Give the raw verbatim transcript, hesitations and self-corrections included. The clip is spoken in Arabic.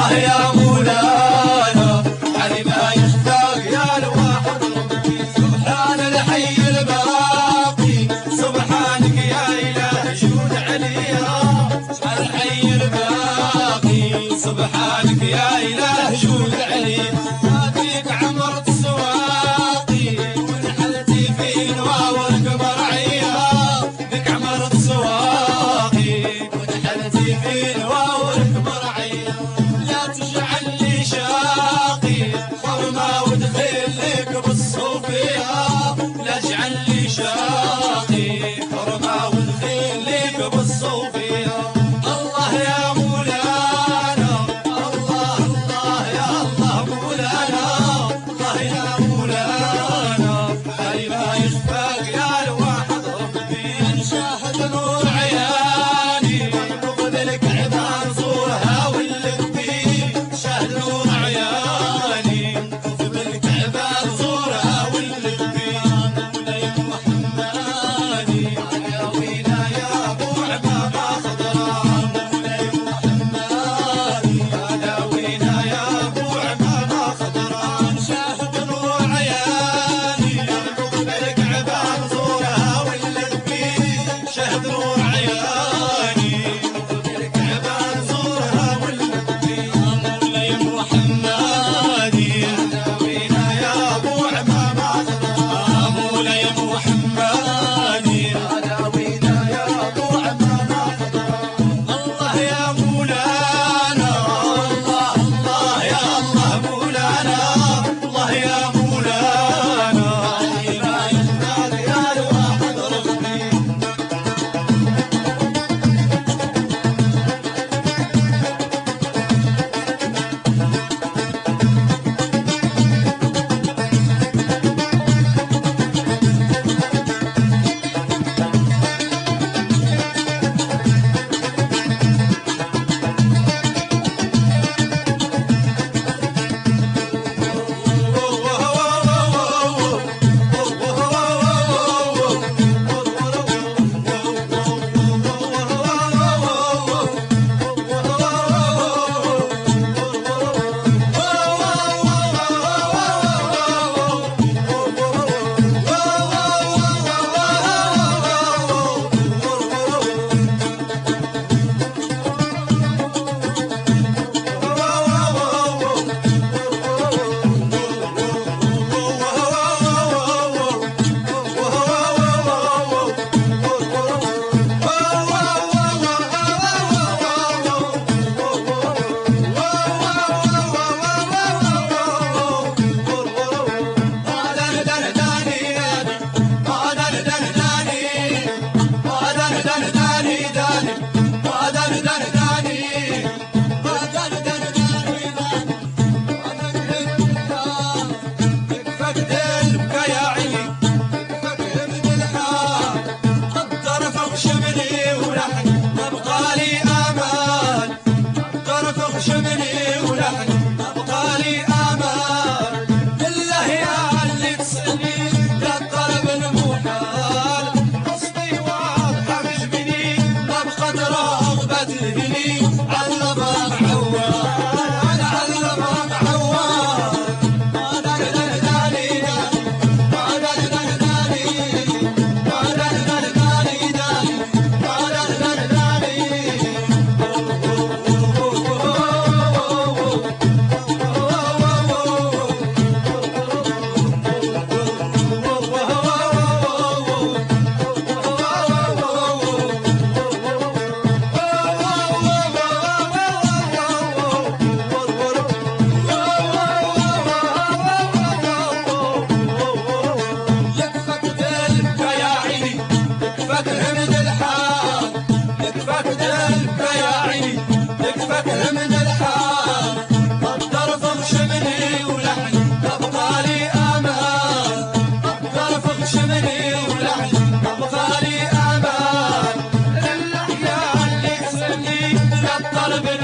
الله يا مولانا علي ما يشتاق يا الواحد ربي سبحان الحي الباقي سبحانك يا إله جود عليا الحي الباقي سبحانك يا إله جود عليا ما فيك عمرت سواقي ونحلتي في نواوى والقمر عيا بك عمرت سواقي ونحلتي في نواوى والقمر عيا لا تجعل لي شاقي حرمة ودخل لك بالصوفية لا تجعل لي شاقي حرمة ودخل لك بالصوفية الله يا مولانا الله الله يا الله مولانا الله يا مولانا علي ما يخفاك يا الواحد ربي نشاهد نور عياني وقبلك عبان زورها واللبي شاهد نور عياني وقبلك عبان زورها واللبي مولاي محمدي يا وينا يا ابو عمامة خضراء مولاي محمدي يا وينا يا ابو عمامة خضراء شاهد نور عياني وقبلك عبان زورها واللبي شاهد نور عياني وقبلك عبان زورها واللبي مولاي محمدي يا وينا يا ابو عمامة خضراء مولاي محمدي يا وينا يا ابو عمامة خضراء الله يا مولانا الله الله يا الله مولانا الله يا مولانا علي ما يشتاق يا الواحد ربي شمني ولحن ابقى لي امان بالله يا اللي تسالني لا الطلب المحال قصدي واضحه بجبني ابقى رغبه تلهني علبه معوال علبه معوال انا دلدالي انا دلدالي انا دلدالي انا دلدالي طلب